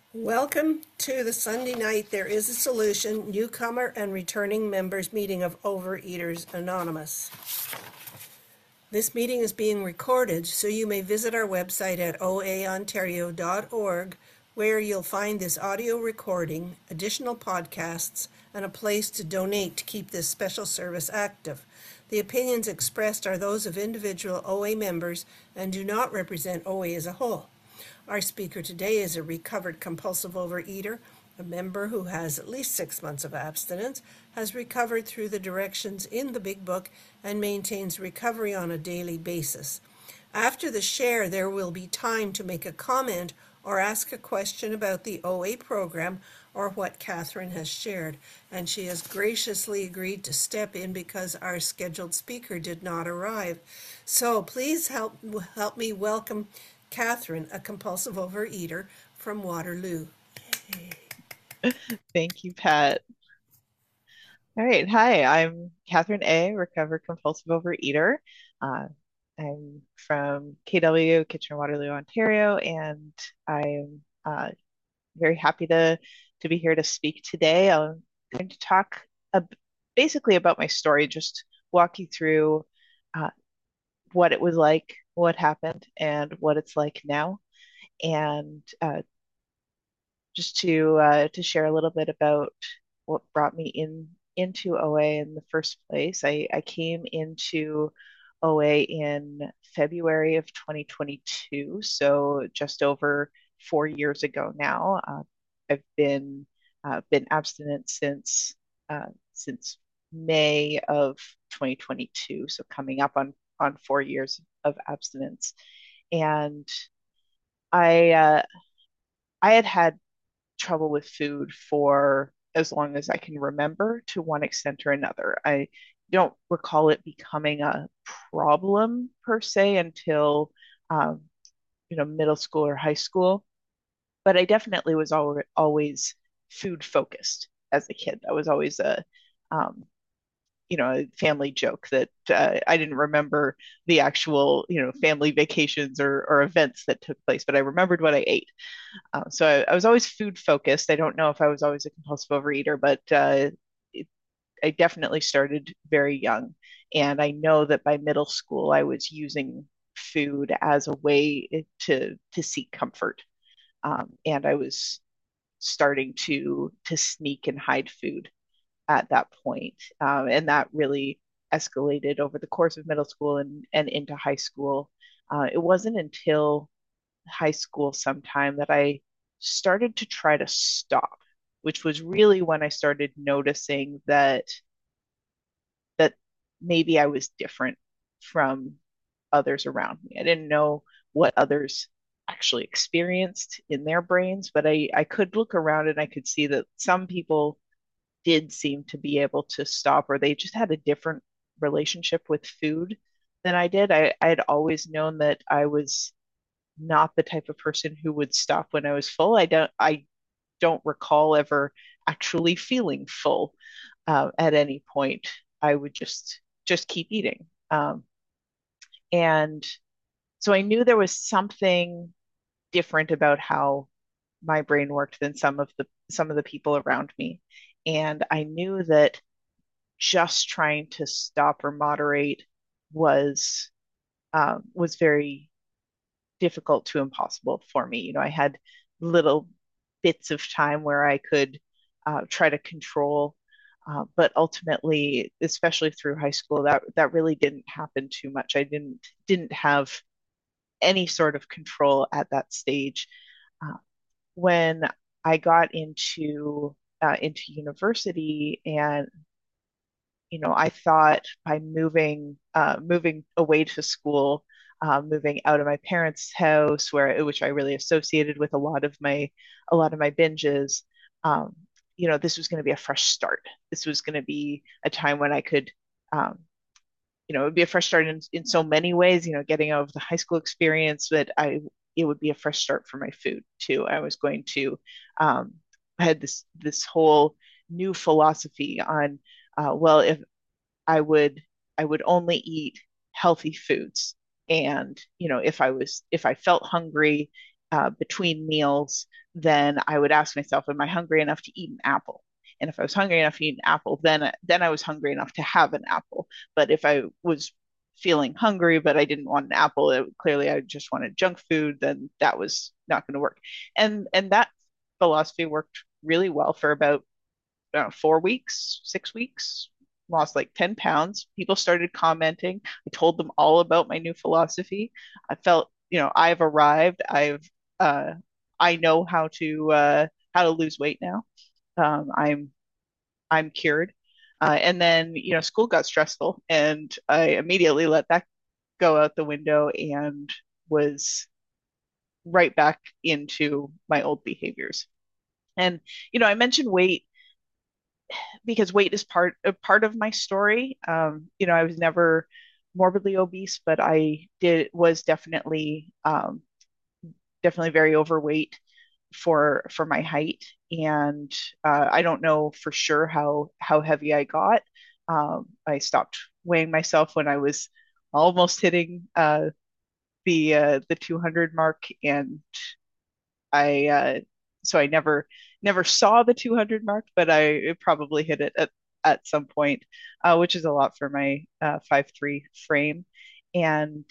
Welcome to the Sunday night There Is a Solution newcomer and returning members meeting of Overeaters Anonymous. This meeting is being recorded, so you may visit our website at oaontario.org, where you'll find this audio recording, additional podcasts, and a place to donate to keep this special service active. The opinions expressed are those of individual OA members and do not represent OA as a whole. Our speaker today is a recovered compulsive overeater, a member who has at least 6 months of abstinence, has recovered through the directions in the Big Book, and maintains recovery on a daily basis. After the share, there will be time to make a comment or ask a question about the OA program or what Catherine has shared, and she has graciously agreed to step in because our scheduled speaker did not arrive. So please help me welcome Catherine, a compulsive overeater from Waterloo. Thank you, Pat. All right. Hi, I'm Catherine A., recovered compulsive overeater. Uh, I'm from KW, Kitchener-Waterloo, Ontario, and I'm very happy to be here to speak today. I'm going to talk basically about my story, just walk you through uh, what it was like, what happened, and what it's like now, and just to share a little bit about what brought me into OA in the first place. I came into OA in February of 2022, so just over 4 years ago now. I've been abstinent since May of 2022, so coming up on 4 years of abstinence, and I I had trouble with food for as long as I can remember to one extent or another. I don't recall it becoming a problem per se until um, middle school or high school, but I definitely was always food focused as a kid. That was always um, a family joke that I didn't remember the actual, family vacations or events that took place, but I remembered what I ate. So I was always food focused. I don't know if I was always a compulsive overeater, but it, I definitely started very young. And I know that by middle school, I was using food as a way to seek comfort. And I was starting to sneak and hide food at that point. And that really escalated over the course of middle school and into high school. It wasn't until high school sometime that I started to try to stop, which was really when I started noticing that maybe I was different from others around me. I didn't know what others actually experienced in their brains, but I could look around and I could see that some people did seem to be able to stop, or they just had a different relationship with food than I did. I had always known that I was not the type of person who would stop when I was full. I don't recall ever actually feeling full at any point. I would just keep eating. And so I knew there was something different about how my brain worked than some of the people around me. And I knew that just trying to stop or moderate was was very difficult to impossible for me. I had little bits of time where I could try to control, but ultimately, especially through high school, that really didn't happen too much. I didn't have any sort of control at that stage. Uh, when I got into university, and I thought by moving away to school, moving out of my parents' house, which I really associated with a lot of my binges. Um, this was going to be a fresh start. This was going to be a time when I could, um, it would be a fresh start in so many ways. Getting out of the high school experience, but it would be a fresh start for my food too. I was going to, I had this whole new philosophy on, well, if I would I would only eat healthy foods. And if I felt hungry between meals, then I would ask myself, am I hungry enough to eat an apple? And if I was hungry enough to eat an apple, then I was hungry enough to have an apple. But if I was feeling hungry, but I didn't want an apple, clearly I just wanted junk food, then that was not going to work. And that philosophy worked really well for about 4 weeks, 6 weeks. Lost like 10 pounds. People started commenting. I told them all about my new philosophy. I felt, I've arrived. Uh, I know how to lose weight now. I'm cured. And then, school got stressful, and I immediately let that go out the window and was right back into my old behaviors. And, I mentioned weight because weight is part of my story. I was never morbidly obese, but I did was definitely very overweight for my height, and I don't know for sure how heavy I got. I stopped weighing myself when I was almost hitting the 200 mark, and I so I never saw the 200 mark, but I probably hit it at some point, which is a lot for my 5'3" frame. And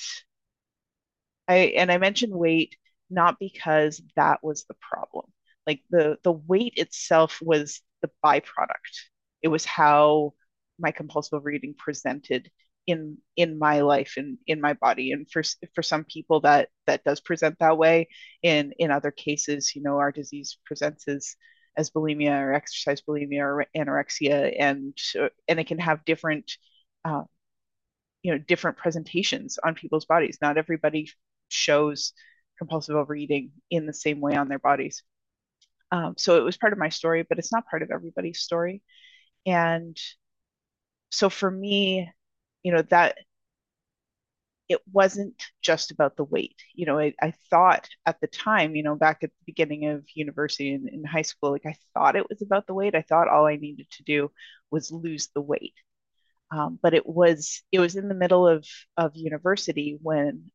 I mentioned weight not because that was the problem. Like the weight itself was the byproduct. It was how my compulsive overeating presented in my life and in my body. And for some people that does present that way. In other cases, our disease presents as bulimia or exercise bulimia or anorexia, and it can have uh, different presentations on people's bodies. Not everybody shows compulsive overeating in the same way on their bodies. So it was part of my story, but it's not part of everybody's story. And so for me, that it wasn't just about the weight. I thought at the time, back at the beginning of university and in high school, like I thought it was about the weight. I thought all I needed to do was lose the weight. But it was in the middle of university when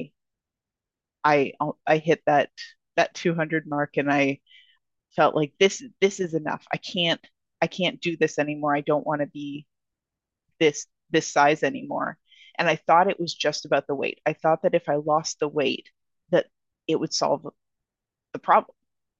I I hit that 200 mark, and I felt like this is enough. I can't do this anymore. I don't want to be this size anymore. And I thought it was just about the weight. I thought that if I lost the weight, that it would solve the problem.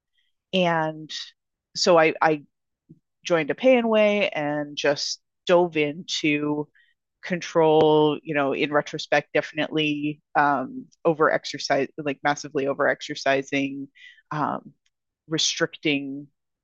And so I joined a pay and weigh and just dove into control, in retrospect, definitely over exercise, like massively over exercising, um, restricting,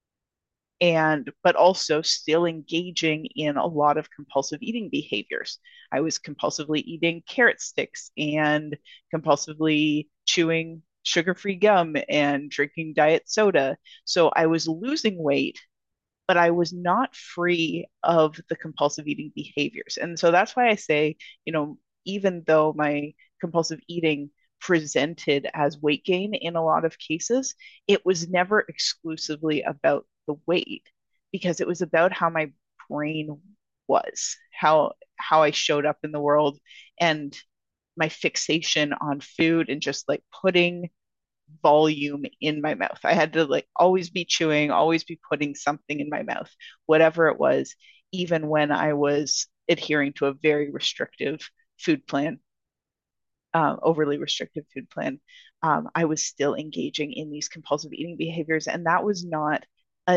and but also still engaging in a lot of compulsive eating behaviors. I was compulsively eating carrot sticks and compulsively chewing sugar-free gum and drinking diet soda. So I was losing weight, but I was not free of the compulsive eating behaviors. And so that's why I say, even though my compulsive eating presented as weight gain in a lot of cases, it was never exclusively about the weight because it was about how my brain was, how I showed up in the world, and my fixation on food and just like putting volume in my mouth. I had to like always be chewing, always be putting something in my mouth, whatever it was, even when I was adhering to a very restrictive food plan, overly restrictive food plan. I was still engaging in these compulsive eating behaviors, and that was not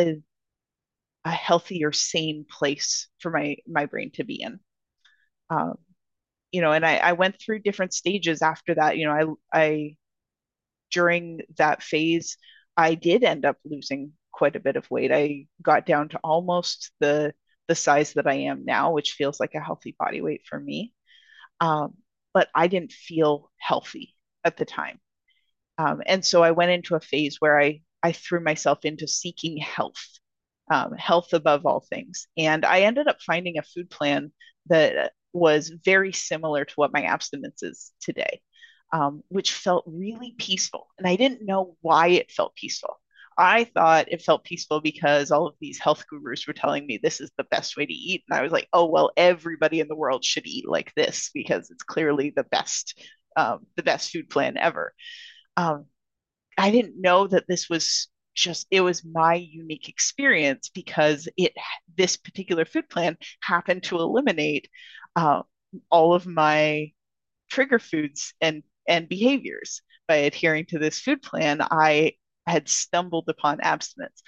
a healthy or sane place for my brain to be in. Um, and I went through different stages after that. I during that phase, I did end up losing quite a bit of weight. I got down to almost the size that I am now, which feels like a healthy body weight for me. Um, but I didn't feel healthy at the time. And so I went into a phase where I threw myself into seeking health, health above all things. And I ended up finding a food plan that was very similar to what my abstinence is today, which felt really peaceful. And I didn't know why it felt peaceful. I thought it felt peaceful because all of these health gurus were telling me this is the best way to eat. And I was like, oh, well, everybody in the world should eat like this because it's clearly the best food plan ever. Um, I didn't know that this was just, it was my unique experience because this particular food plan happened to eliminate uh, all of my trigger foods and behaviors. By adhering to this food plan, I had stumbled upon abstinence.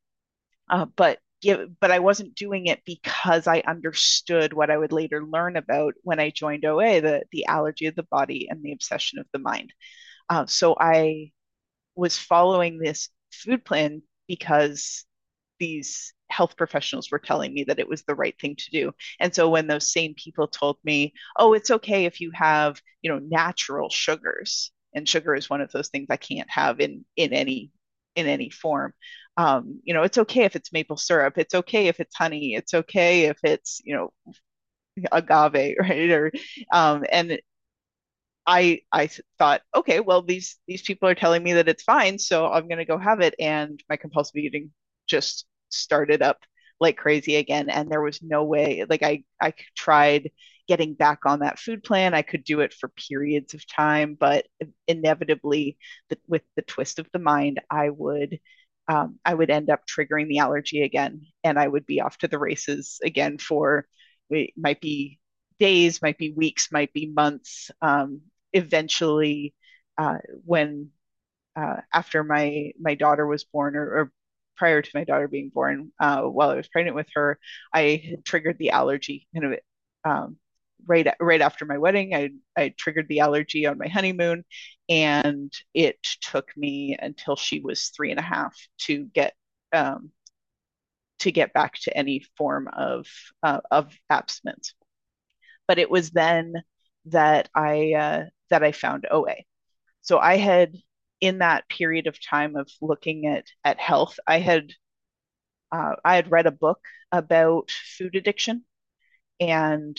But I wasn't doing it because I understood what I would later learn about when I joined OA, the allergy of the body and the obsession of the mind. So I was following this food plan because these health professionals were telling me that it was the right thing to do. And so when those same people told me, "Oh, it's okay if you have, natural sugars," and sugar is one of those things I can't have in any form. It's okay if it's maple syrup. It's okay if it's honey. It's okay if it's, agave, right? And I thought, okay, well, these people are telling me that it's fine, so I'm gonna go have it. And my compulsive eating just started up like crazy again. And there was no way, like I tried getting back on that food plan. I could do it for periods of time, but inevitably, with the twist of the mind, I would end up triggering the allergy again, and I would be off to the races again for it might be days, might be weeks, might be months. Eventually, when after my daughter was born, or prior to my daughter being born, while I was pregnant with her, I had triggered the allergy kind of right after my wedding. I triggered the allergy on my honeymoon, and it took me until she was 3.5 um, to get back to any form of abstinence. But it was then that I found OA. So I had, in that period of time of looking at health, I had read a book about food addiction, and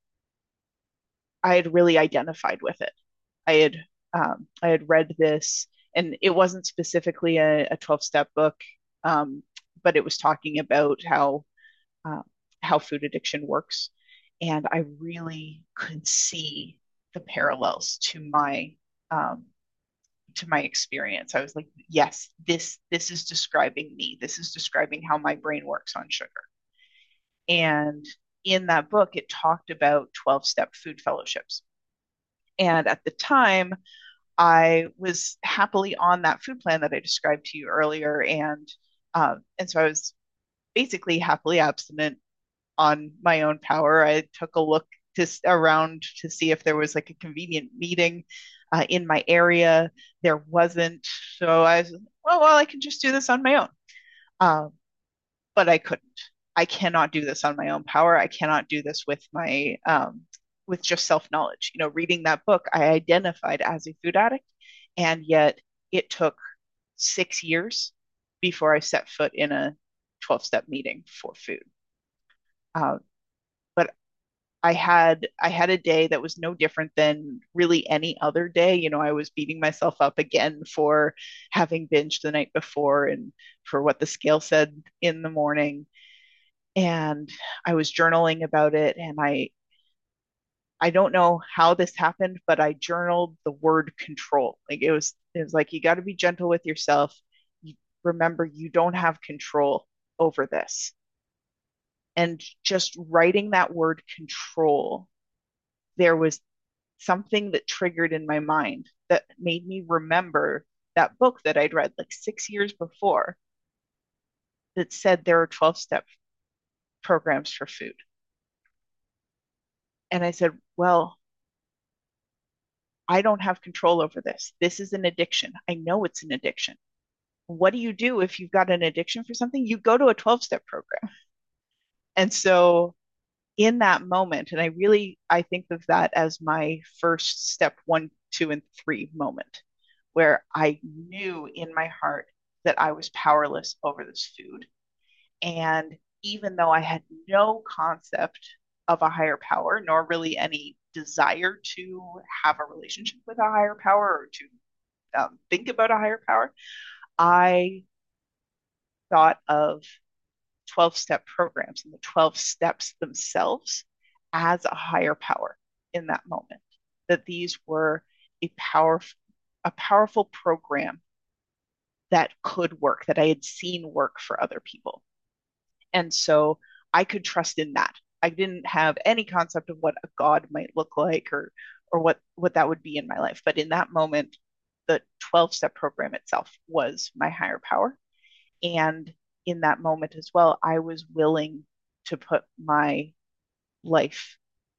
I had really identified with it. I had read this, and it wasn't specifically a 12-step book, um, but it was talking about uh, how food addiction works, and I really could see the parallels um, to my experience. I was like, yes, this is describing me. This is describing how my brain works on sugar. And in that book, it talked about 12-step food fellowships. And at the time, I was happily on that food plan that I described to you earlier, and so I was basically happily abstinent on my own power. I took a look around to see if there was like a convenient meeting in my area. There wasn't, so I was, well, I can just do this on my own. Um, but I couldn't. I cannot do this on my own power. I cannot do this with just self knowledge. Reading that book, I identified as a food addict, and yet it took 6 years before I set foot in a 12-step meeting for food. Uh, but I had a day that was no different than really any other day. I was beating myself up again for having binged the night before and for what the scale said in the morning. And I was journaling about it, and I don't know how this happened, but I journaled the word control. Like it was like, you got to be gentle with yourself. Remember, you don't have control over this. And just writing that word control, there was something that triggered in my mind that made me remember that book that I'd read like 6 years before that said there are 12-step programs for food. And I said, well, I don't have control over this. This is an addiction. I know it's an addiction. What do you do if you've got an addiction for something? You go to a 12-step program. And so in that moment, and I think of that as my first step one, two, and three moment, where I knew in my heart that I was powerless over this food. And even though I had no concept of a higher power, nor really any desire to have a relationship with a higher power or to think about a higher power, I thought of 12-step programs and the 12 steps themselves as a higher power in that moment. That these were a powerful program that could work, that I had seen work for other people. And so I could trust in that. I didn't have any concept of what a God might look like, or what that would be in my life. But in that moment, the 12 step program itself was my higher power. And in that moment as well, I was willing to put my life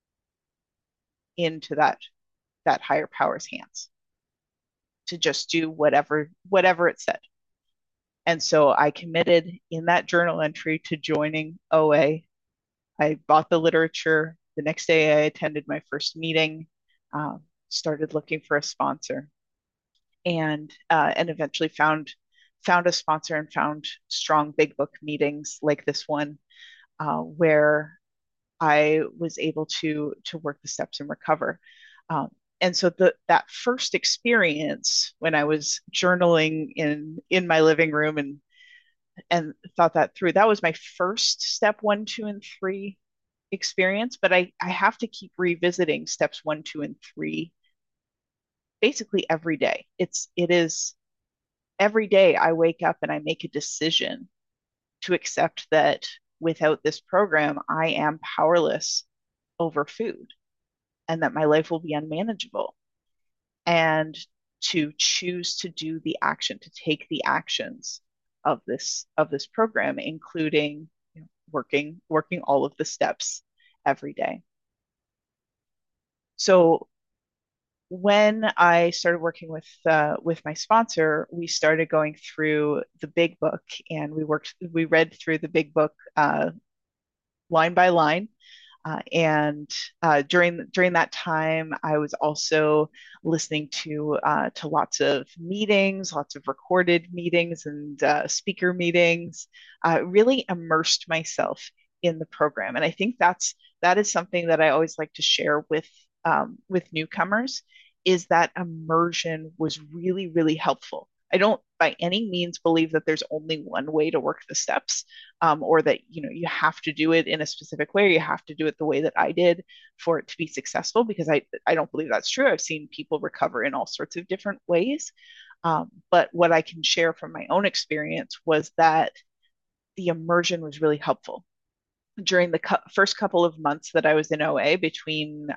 into that higher power's hands to just do whatever it said. And so I committed in that journal entry to joining OA. I bought the literature. The next day, I attended my first meeting, started looking for a sponsor, and eventually found a sponsor and found strong big book meetings like this one, where I was able to work the steps and recover. Um, and so that first experience when I was journaling in my living room and thought that through, that was my first step one, two, and three experience. But I have to keep revisiting steps one, two, and three basically every day. It is every day I wake up and I make a decision to accept that without this program, I am powerless over food and that my life will be unmanageable. And to choose to do the action, to take the actions of this program, including, working all of the steps every day. So when I started working with my sponsor, we started going through the big book, and we read through the big book line by line. And during that time, I was also listening to lots of meetings, lots of recorded meetings, and speaker meetings. Really immersed myself in the program, and I think that is something that I always like to share with newcomers. Is that immersion was really, really helpful. I don't by any means believe that there's only one way to work the steps, or that you have to do it in a specific way, or you have to do it the way that I did for it to be successful, because I don't believe that's true. I've seen people recover in all sorts of different ways. But what I can share from my own experience was that the immersion was really helpful during the first couple of months that I was in OA, between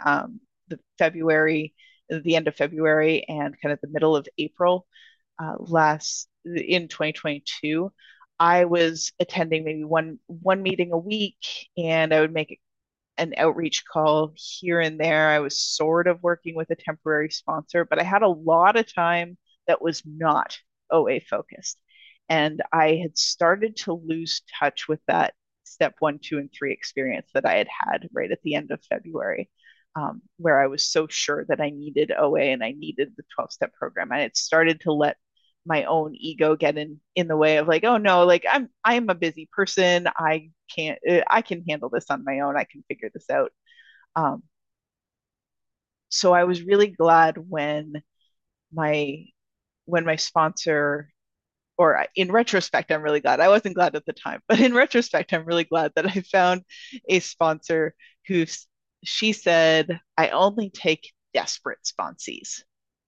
the end of February and kind of the middle of April, last in 2022. I was attending maybe one meeting a week, and I would make an outreach call here and there. I was sort of working with a temporary sponsor, but I had a lot of time that was not OA focused. And I had started to lose touch with that step one, two, and three experience that I had right at the end of February, where I was so sure that I needed OA and I needed the 12 step program. I had started to let my own ego get in the way of, like, oh no, like I'm a busy person. I can handle this on my own. I can figure this out. Um, so I was really glad my when my sponsor, or in retrospect, I'm really glad. I wasn't glad at the time, but in retrospect, I'm really glad that I found a sponsor who, she said, I only take desperate sponsees.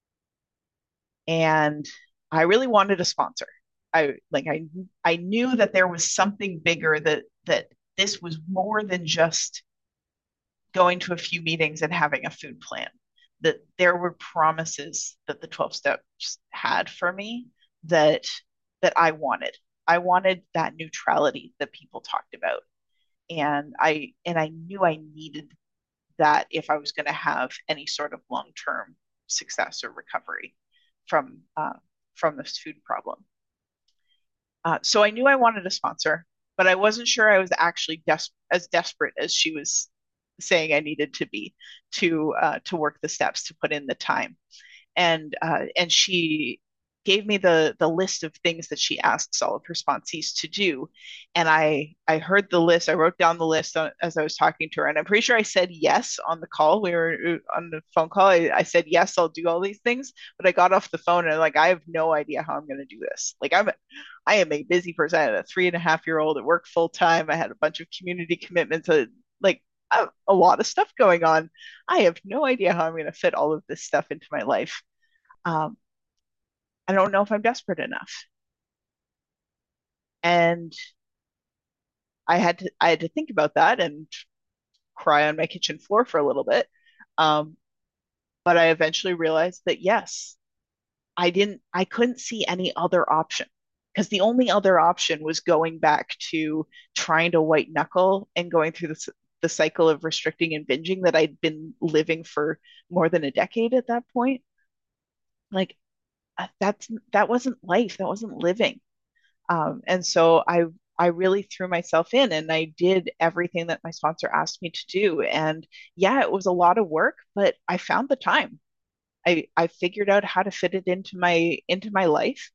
And I really wanted a sponsor. I knew that there was something bigger, that this was more than just going to a few meetings and having a food plan. That there were promises that the 12 steps had for me that I wanted. I wanted that neutrality that people talked about. And I knew I needed that if I was going to have any sort of long-term success or recovery from this food problem. So I knew I wanted a sponsor, but I wasn't sure I was actually as desperate as she was saying I needed to be to work the steps, to put in the time. And she gave me the list of things that she asks all of her sponsees to do. And I heard the list. I wrote down the list as I was talking to her, and I'm pretty sure I said yes on the call. We were on the phone call. I said yes, I'll do all these things. But I got off the phone and I'm like, I have no idea how I'm going to do this. Like, I am a busy person. I had a 3.5-year-old at work full time. I had a bunch of community commitments. Like, a lot of stuff going on. I have no idea how I'm going to fit all of this stuff into my life. Um, I don't know if I'm desperate enough. And I had to think about that and cry on my kitchen floor for a little bit. Um, but I eventually realized that yes, I couldn't see any other option because the only other option was going back to trying to white knuckle and going through the cycle of restricting and binging that I'd been living for more than a decade at that point. Like that wasn't life. That wasn't living. And so I really threw myself in and I did everything that my sponsor asked me to do. And yeah, it was a lot of work, but I found the time. I figured out how to fit it into my life,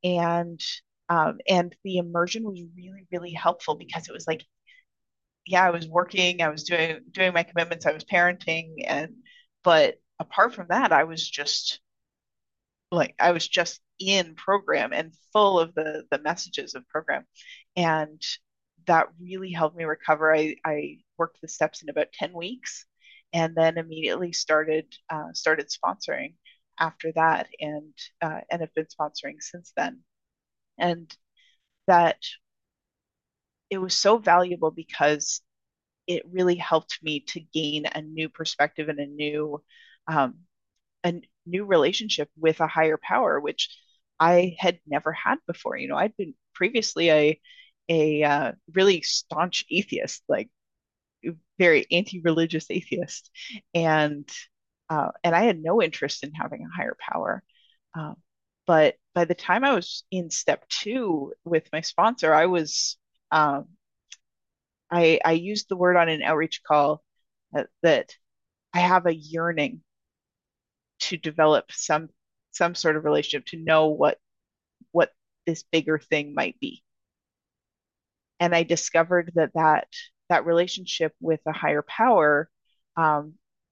and the immersion was really really helpful because it was like, yeah, I was working, I was doing my commitments, I was parenting, and but apart from that, I was just in program and full of the messages of program, and that really helped me recover. I worked the steps in about 10 weeks, and then immediately started sponsoring after that, and have been sponsoring since then. And that it was so valuable because it really helped me to gain a new perspective and um, a new relationship with a higher power, which I had never had before. I'd been previously a really staunch atheist, like very anti-religious atheist, and I had no interest in having a higher power. Um, but by the time I was in step two with my sponsor, um, I used the word on an outreach call that I have a yearning to develop some sort of relationship to know what this bigger thing might be. And I discovered that relationship with a higher power um,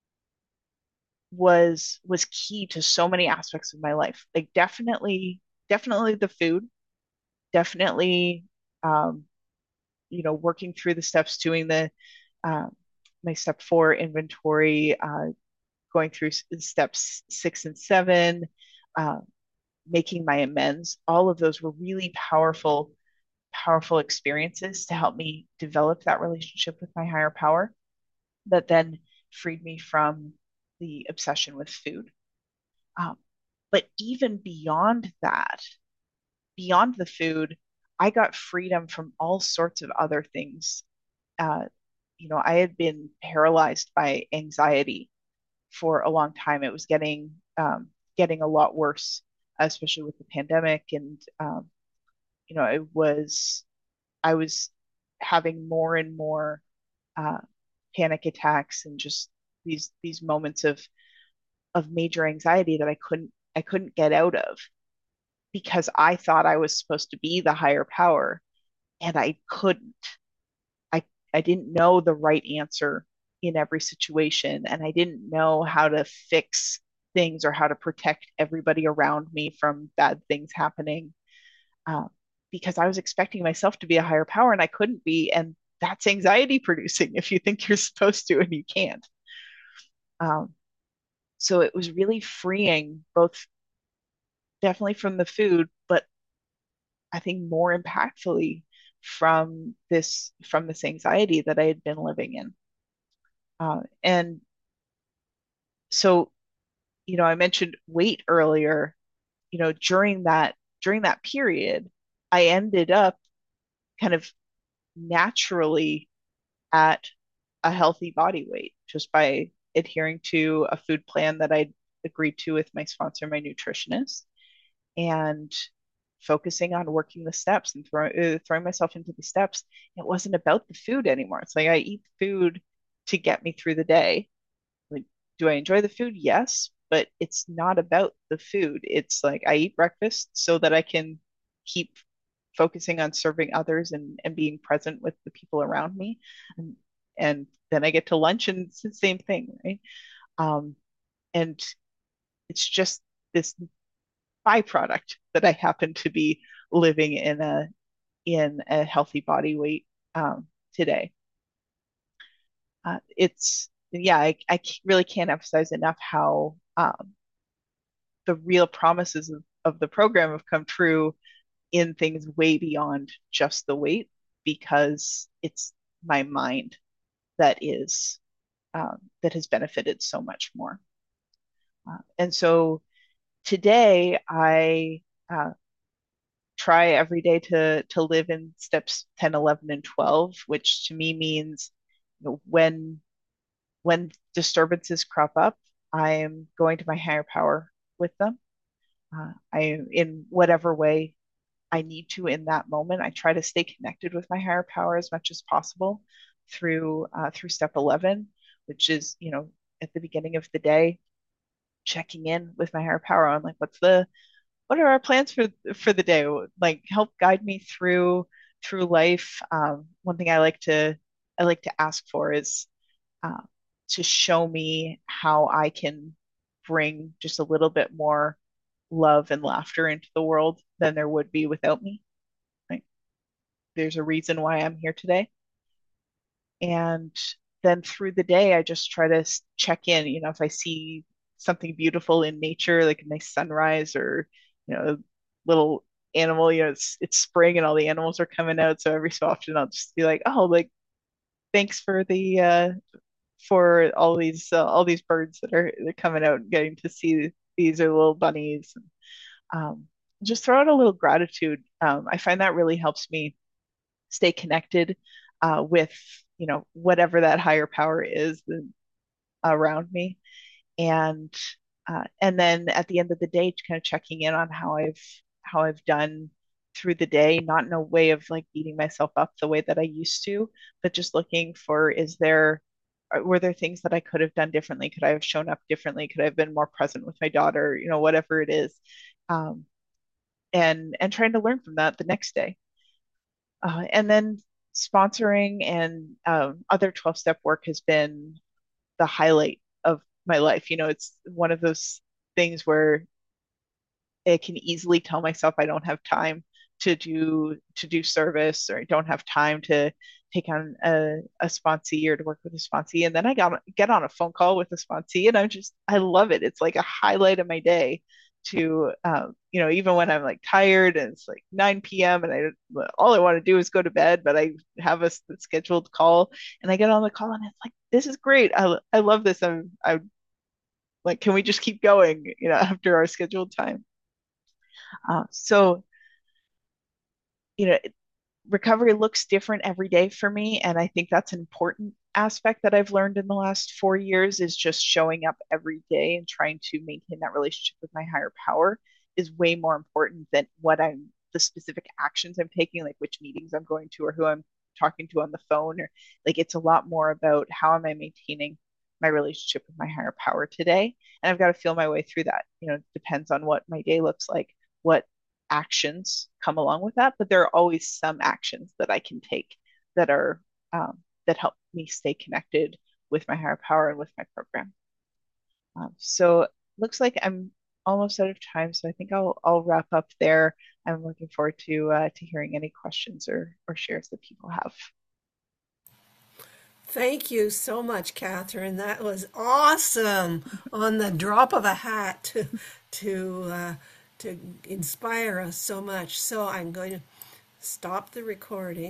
was key to so many aspects of my life. Like definitely the food, definitely um, working through the steps, doing the uh, my step four inventory, going through steps 6 and 7, uh, making my amends. All of those were really powerful experiences to help me develop that relationship with my higher power that then freed me from the obsession with food. Um, but even beyond that, beyond the food, I got freedom from all sorts of other things. Uh, I had been paralyzed by anxiety for a long time. It was getting a lot worse, especially with the pandemic, and I was having more and more uh, panic attacks and just these moments of major anxiety that I couldn't get out of because I thought I was supposed to be the higher power and I couldn't. I I didn't know the right answer in every situation, and I didn't know how to fix things or how to protect everybody around me from bad things happening, uh, because I was expecting myself to be a higher power and I couldn't be, and that's anxiety producing if you think you're supposed to and you can't. Um, so it was really freeing, both definitely from the food, but I think more impactfully from this anxiety that I had been living in. And so, I mentioned weight earlier. During that period, I ended up kind of naturally at a healthy body weight just by adhering to a food plan that I'd agreed to with my sponsor, my nutritionist, and focusing on working the steps and throwing myself into the steps. It wasn't about the food anymore. It's like I eat food to get me through the day. Like, do I enjoy the food? Yes, but it's not about the food. It's like I eat breakfast so that I can keep focusing on serving others and being present with the people around me. And then I get to lunch and it's the same thing, right? Um, and it's just this byproduct that I happen to be living in a healthy body weight today. It's Yeah, I really can't emphasize enough how the real promises of the program have come true in things way beyond just the weight because it's my mind that is that has benefited so much more. And so today I try every day to live in steps 10, 11, and 12, which to me means, when disturbances crop up, I am going to my higher power with them. I, in whatever way I need to in that moment, I try to stay connected with my higher power as much as possible through step 11, which is, at the beginning of the day, checking in with my higher power on, like, what are our plans for the day? Like, help guide me through life. One thing I like to ask for is uh, to show me how I can bring just a little bit more love and laughter into the world than there would be without me. Like, there's a reason why I'm here today. And then through the day, I just try to check in. If I see something beautiful in nature, like a nice sunrise or, a little animal, it's spring and all the animals are coming out. So every so often I'll just be like, oh, like, thanks for all these birds that are they're coming out and getting to see these are little bunnies. Um, just throw out a little gratitude. I find that really helps me stay connected with whatever that higher power is around me, and then at the end of the day, kind of checking in on how I've done through the day, not in a way of like beating myself up the way that I used to, but just looking for, were there things that I could have done differently? Could I have shown up differently? Could I have been more present with my daughter? Whatever it is, um, and trying to learn from that the next day. And then sponsoring and other 12-step work has been the highlight of my life. It's one of those things where I can easily tell myself I don't have time to do service, or I don't have time to take on a sponsee or to work with a sponsee. And then I get on a phone call with a sponsee and I love it. It's like a highlight of my day to, even when I'm like tired and it's like 9 p.m. and all I want to do is go to bed, but I have a scheduled call and I get on the call and it's like, this is great. I love this. I'm like, can we just keep going, after our scheduled time? So, you know, recovery looks different every day for me. And I think that's an important aspect that I've learned in the last 4 years, is just showing up every day and trying to maintain that relationship with my higher power is way more important than the specific actions I'm taking, like which meetings I'm going to or who I'm talking to on the phone, or like, it's a lot more about how am I maintaining my relationship with my higher power today. And I've got to feel my way through that. It depends on what my day looks like, what actions come along with that, but there are always some actions that I can take that are that help me stay connected with my higher power and with my program. So looks like I'm almost out of time, so I think I'll wrap up there. I'm looking forward to hearing any questions or shares that people have. Thank you so much, Catherine. That was awesome on the drop of a hat to inspire us so much. So I'm going to stop the recording.